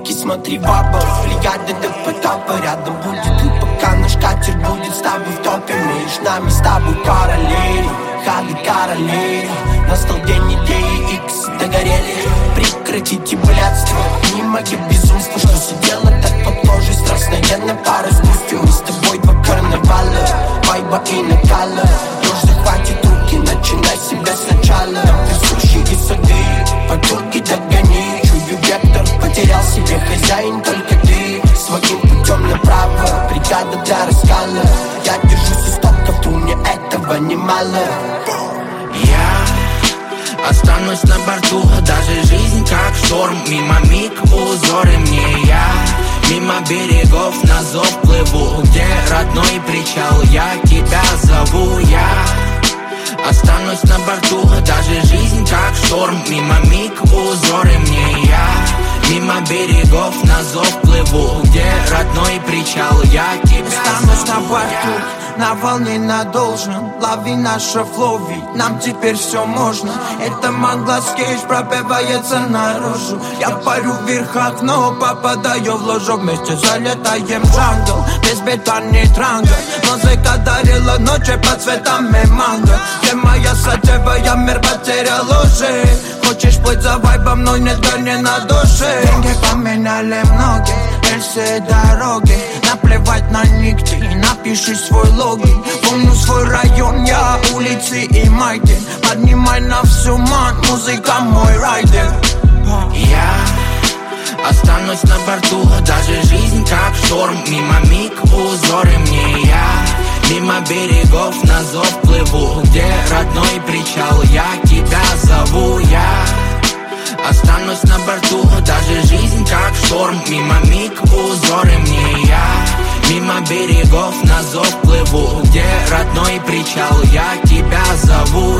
Суки, смотри в оба, взгляды до потопа. Рядом будет и пока наш катер будет с тобой в топе. Меж нами с тобой параллели, ходы королей. Настал день идеи, икс догорели. Прекратите блядство, не мои безумства. Что сидела так под кожей, страстная на пару спустю. Мы с тобой два карнавала, вайба и накала. Дрожь захватит руки, начинай себя сначала. Присущие сады, потоки догони. Чую вектор, потерял себе хозяин, только ты. Своим путем направо, бригада для раскала. Я держусь истоков, мне этого немало. Я останусь на борту, даже жизнь как шторм. Мимо миг узоры мне я, мимо берегов на зов плыву. Где родной причал, я тебя зову. Я останусь на борту, даже жизнь как шторм. Мимо миг узоры мне я, мимо берегов на зов плыву. Где родной причал, я тебя останусь зову. На борту, на волне надолжен. Лови наше флоу, ведь нам теперь все можно. Это Манглас Кейдж пробивается наружу. Я парю в верхах, но попадаю в лужу. Вместе залетаем в джангл, без бетонный трангл. Музыка дарила ночи под цветами манго. Где моя сатевая, мир потерял уже. Хочешь плыть за вайбом, но нет горни на душе. Деньги поменяли многие, рельсы дороги. Наплевать на нигде, напиши свой логин. Помню свой район, я улицы и майки. Поднимай на всю мать, музыка мой райдер. Я останусь на борту, даже жизнь как шторм. Мимо миг узоры мне я, мимо берегов на зов плыву. Где родной причал, я тебя зову. Я останусь на борту, даже жизнь как шторм. Мимо миг узоры мне я, мимо берегов на зов плыву. Где родной причал, я тебя зову.